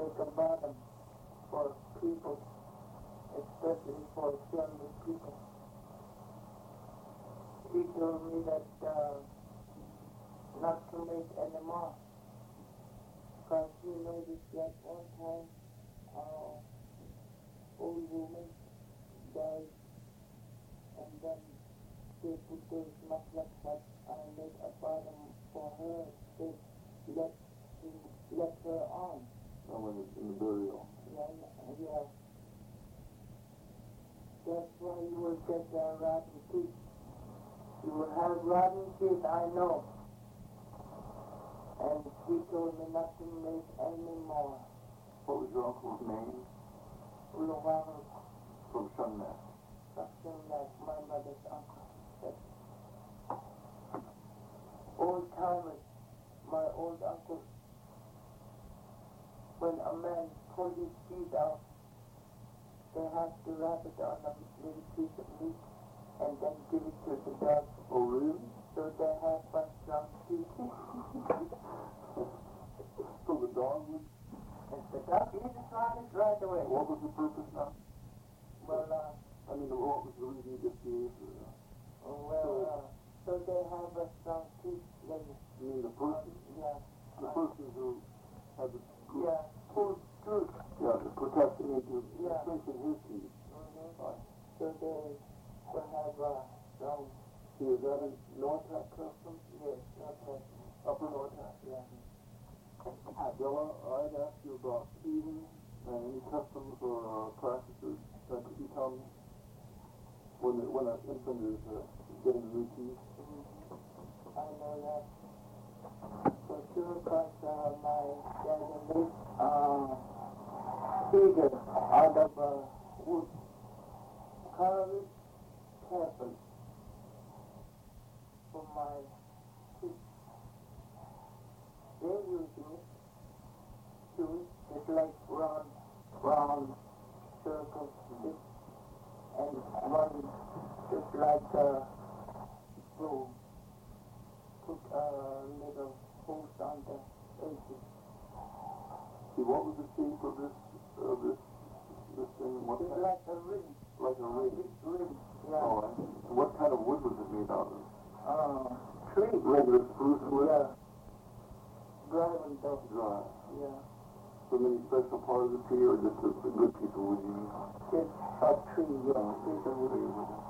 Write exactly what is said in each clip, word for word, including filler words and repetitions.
make a bottom for people, especially for younger people. He told me that uh, not to make any more, because he noticed that one time uh, old woman died, and then they put those muslins that I made a bottom for her. They let, let her on. Oh, in the, in the burial. Yeah, yeah. That's why you will get a rotten teeth. You will have rotten teeth, I know. And he told me not to make any more. What was your uncle's name? Ulawang From Shunnak. something like my mother's uncle. But old timers, my old uncle, when a man pulled his teeth out, they had to wrap it on a little piece of meat and then give it to the dog. Oh, really? So they have one strong teeth. So the dog would... And the dog eats it right, right away. What was the purpose now? Well, uh, I mean, what was the reason you just gave? Uh, well, uh, so they have a strong teeth. Then, you mean the person? yeah. The uh, person who had the... Yeah, pulled tooth. Yeah, to protect him, to Yeah. strengthen his teeth. Mm-hmm. Right. So they will have a strong... See, is that a North-Hat custom? Yes, not that. Upper North-Hat? Yeah. Della, I'd ask you about teething and any customs or uh, practices. Uh, could you tell me when, the, when an infant is uh, getting new teeth? Mm-hmm. I know that. For sure, because uh, my dad made uh, figure out of uh, wood. Carve it carefully for my teeth. They're using it to it's like round, round circles, this, and one just like a broom. Put a little holes on the edges. See, what was the shape of this, of this, this thing? What It's kind? like a ring. Like a ring. Big ring. Yeah. Oh, and what kind of wood was it made out of? Uh, tree. Regular spruce wood? Yeah. Dry one though. Dry. Yeah. From any special part of the tree, or just a, a good piece of wood you mean? Just a tree, yeah. Oh, Piece of wood. tree wood.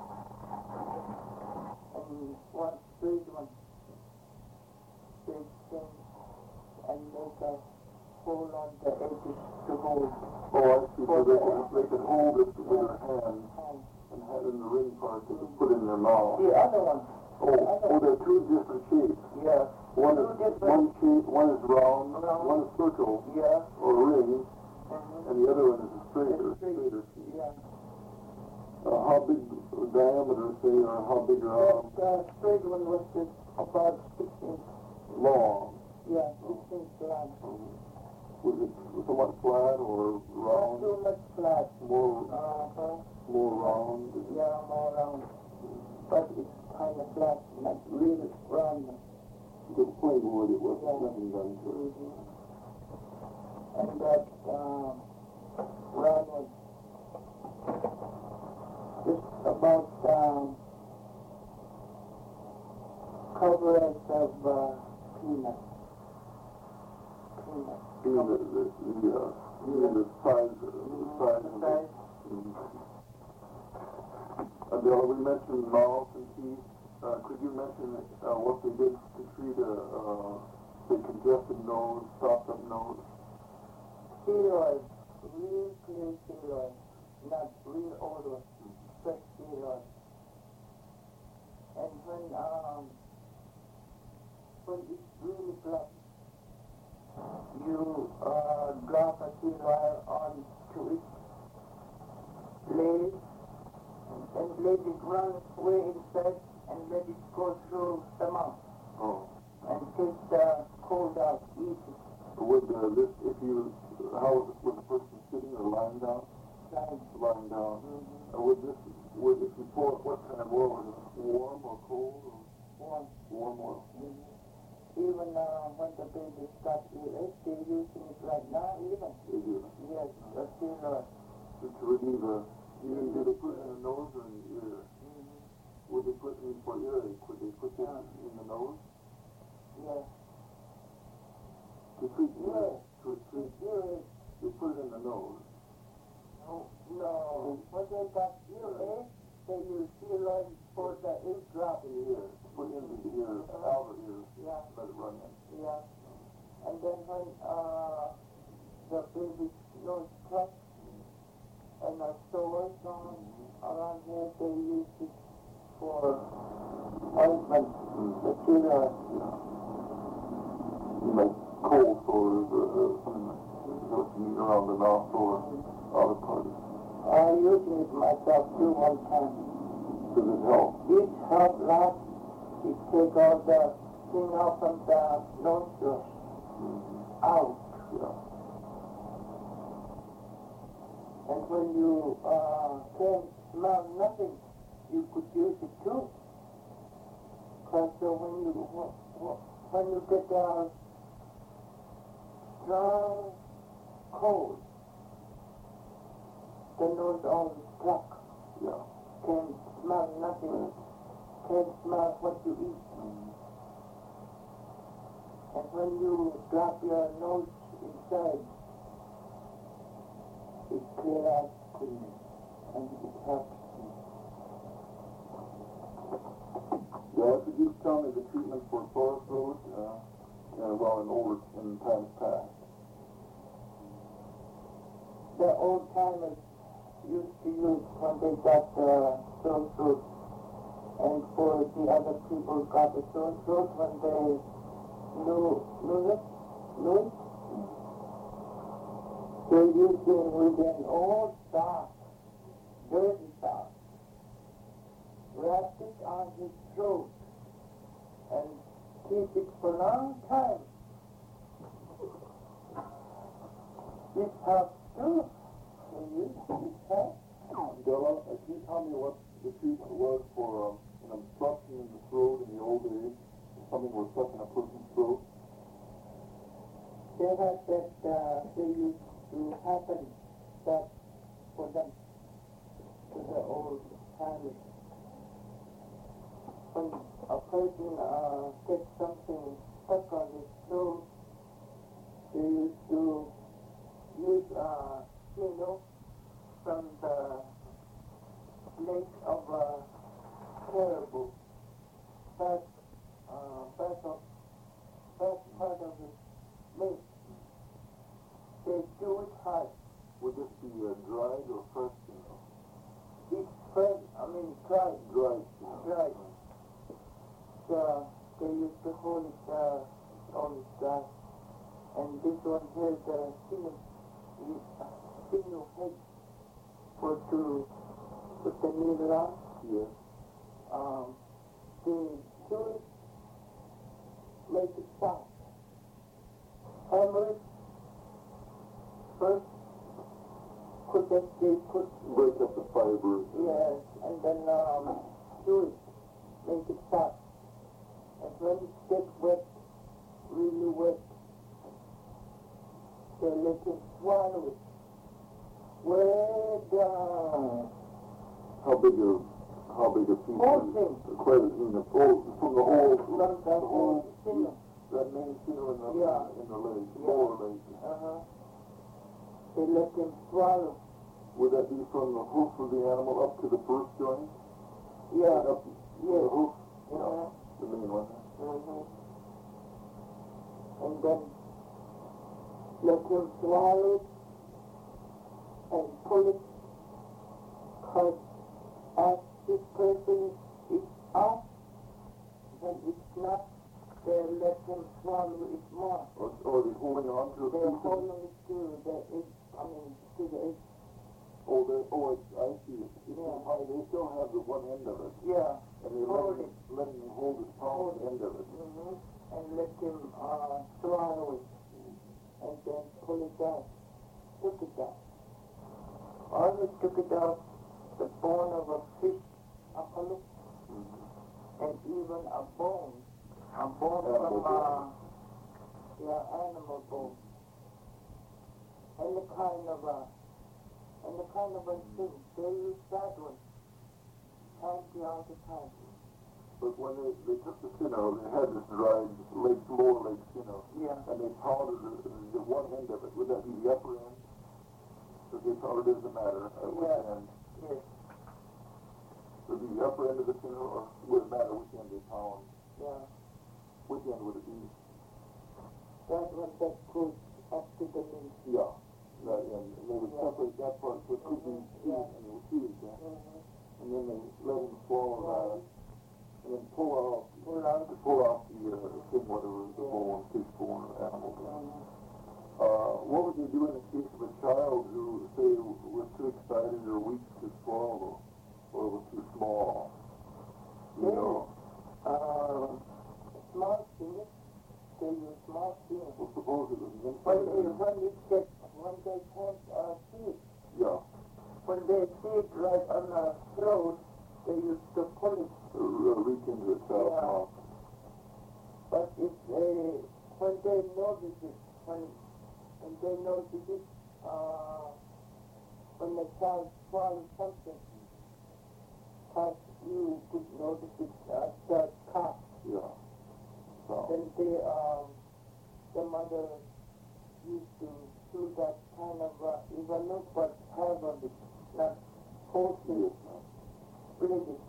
And one straight one. Straight thing. And make a hole on the edges to hold. Oh, I see. So they, they could hold it with their hand And and have in the ring part they could put in their mouth. the other one. Oh, oh, there are two different shapes. Yeah. One Two is different- one shape, one is round, Round. one is circle Yeah. or ring, Mm-hmm. and the other one is a straighter, It's straight. straighter shape. Yeah. Uh, how big diameter, say, or how big That around? uh, straight one was just about six inches. Long. Yeah, six inches long. Um, was it somewhat flat or Not round? too much flat. More, Uh-huh. more round? Yeah, more round. But it's kind of flat, not really round. Just plain wood, it was Yeah. nothing done to it. Mm-hmm. And that um, round one, just about um, coverage of uh, peanut. Peanut. You mean the, the, the, uh, you mean the size, the size of The it? Mhm. Adela, we mentioned mouth and teeth. Uh, could you mention uh, what they did to treat a, uh, a congested nose, stopped up nose? Steroids, real clear steroids, not real old ones, fresh steroids. And when um when it's really black, you uh, drop a steroid onto it, let it, and let it run way inside, and let it go through the mouth, Oh. and take the cold out easy. Would uh, this, if you, how was, was the person sitting or lying down? Like, Lying down. mm-hmm. Uh, would this, would if you pour it, what kind of oil was it? Warm or cold or one. warm oil? Mm-hmm. even uh, when the baby got ill, they're using it right now, even. They do. Yes, the sealer. To relieve a, either do they put it in the nose or in the ear? Mm-hmm. Would they put it for earache? Would they put it Yeah. in the nose? Yes. To treat Yes. earache? To treat, Earache. they put it in the nose. No, no. When they got earache, they use sealer for the ink drop. In the ear. Put in the ear, Uh-huh. outer ear. Yeah. Let it run in. Yeah. And then when uh, the baby's nose cut and a sore on around here, they use it for ointment, the sealer. Yeah. You make cold sores or uh, something like what you need around the mouth or other parts. I'm using it myself too one time. Does it help? It helped lot. It take all the thing out from the nostrils out. Yeah. And when you uh, can't smell nothing, you could use it too. Because uh, when you when you get a strong cold, the nose always blocked. Yeah. Can't smell nothing. Can't smell what you eat. And when you drop your nose inside, it clears out clean, and it helps. Yeah, could you tell me the treatment for sore throat, uh, uh, well, in older, in times past? The old timers used to use when they got uh, sore throat, and for the other people got the sore throat when they knew, knew it, knew it. They used it with an old sock, dirty sock, wrapped it on his throat, and keep it for a long time. This helps too. They use this help. Della, uh, can you tell me what the treatment was for um, an obstruction in the throat in the old days? Something was stuck in a person's throat? They had that uh, they used to happen that for them to the old timers. When a person uh, gets something stuck on his throat, they used to use uh, you know, from the leg of a caribou, back, uh, back of, back part of his leg. They do it hard. Would this be uh, dried or fresh? You know? It's fresh, I mean dried, Dried. dried. So they used to hold it uh, on dry. And this one here, the sinew, sinew head for to put the needle on. Yes. Um, they do it, make it soft. Hammer it first, put that, they put, Break up the fibers. yes, and then um, do it, make it soft. And when it gets wet, really wet, they let it swallow it. Way down. How big a, how big a piece? Whole is- thing. Quite a, in the whole, from the whole, From the whole sinew. that main sinew in the, Yeah. in the leg, Yeah. lower leg. Uh-huh. They let him swallow. Would that be from the hoof of the animal up to the first joint? Yeah. Up to Yes. the hoof? Uh-huh. The main one. Mm-hmm. And then let him swallow it and pull it. Because as this person is up, then it's not, they let him swallow it more. Or, or they holding on to a They're piece of holding it to the edge, I mean, to the edge. Oh, they, oh, I, I see it. Yeah. Oh, they still have the one end of it. Yeah. And they Hold let him, let him hold his palm end of it. Mm-hmm. And let him uh, swallow it. And then pull it out. Took it out. Always took it out, the bone of a fish, a fillet, Mm-hmm. and even a bone A bone from, uh, yeah, animal bone. And the kind of, uh, and the kind of a thing, they use that one. Handy all the time. But when they, they took the skin out, they had this dried legs, lower leg skin out. Yeah. And they powdered the, the one end of it. Would that be the upper end? Because they powdered it doesn't matter uh, which Yeah. end. Yes. Would it be the upper end of the skin, or would it matter which end they pound? Yeah. Which end would it be? That one that goes up to the knee. Yeah. That end. And they would Yeah. separate that part so it could be Mhm. skin, Yeah. and they would feed it there. Mm-hmm. And then they let him swallow that. And then pull out, Pull out. pull out the uh, thing, whatever, the Yeah. bone, fish bone, or animal bone. Mm-hmm. Uh, what would they do in the case of a child who, say, was too excited or weak to swallow, or was too small? You Yeah. know, Uh, small finger. They use small finger. well, suppose it was an When they, infant. when it gets, when they can't uh, see it, Yeah, when they see it right on the throat, they use to pull it. uh, reach into its child's Yeah. mouth. But if they, when they notice it, when, when they notice it, uh, when the child swallows something, as you could notice it, uh, the cough, Yeah. So, then they, um, the mother used to do that kind of, uh, even look but have on it, not force it, breathe it,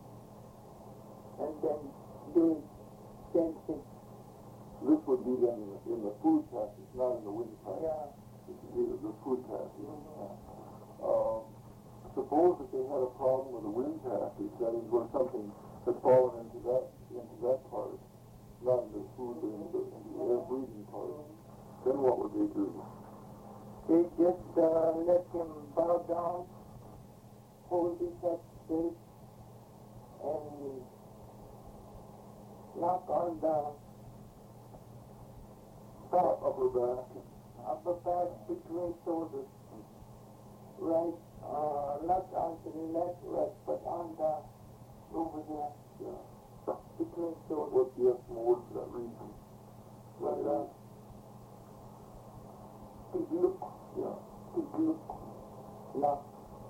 and then do it, same thing. this would be then in the, in the food passage, not in the wind passage. Yeah. This would be the, the food passage. Mhm. Um, suppose that they had a problem with the wind passage, that is where something had fallen into that into that part, not in the food, but into the, into the air breathing part. Then what would they do? They just uh, let him bow down, hold his head straight, and knock on the back, Upper back. upper back between shoulders. Right, uh, not on the neck, right, but on the, over there, Yeah. between shoulders. What do you have some words for that region? Well, uh, big look, Yeah. big look, knock.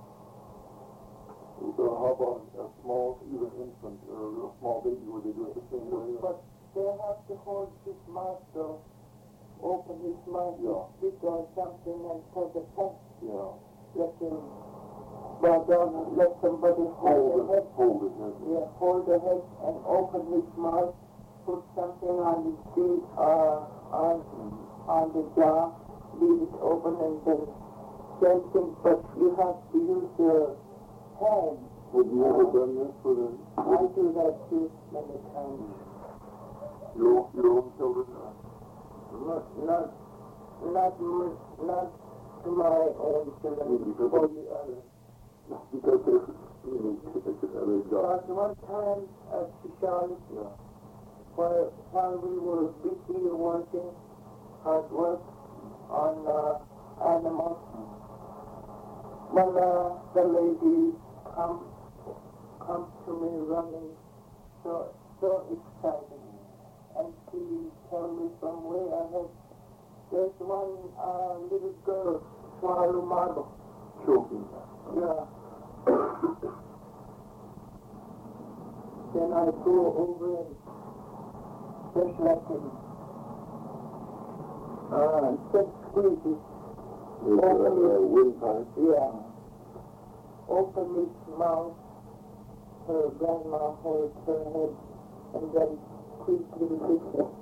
So how about a small, even infant or a small baby? Would they do it the same way? But they have to hold his mouth though, open his mouth, Yeah. spit or something, and for the test, Yeah. let him bow down and let somebody hold Hold the it. head. Hold it. Yes. Yeah, hold the head and open his mouth, put something on his feet or on, on the jaw, leave it open and then same thing, but you have to use your hand. Have you ever done this for the I do that too many times. your own, your own children? Not, not, not, m- not to my own children, Because- for the others. Because they're unique to their job. Because one time at Charlotte, Yeah. while, while we were busy working, hard work on uh, animals, when uh, the lady come, come to me running, so, so excited, and she told me from way ahead, there's one uh, little girl swallow marble. Choking. Yeah. Then I go over and just let him uh, just squeeze it. With Open a it. windpipe. Yeah. Open his mouth. Her grandma holds her head and then quickly lift it.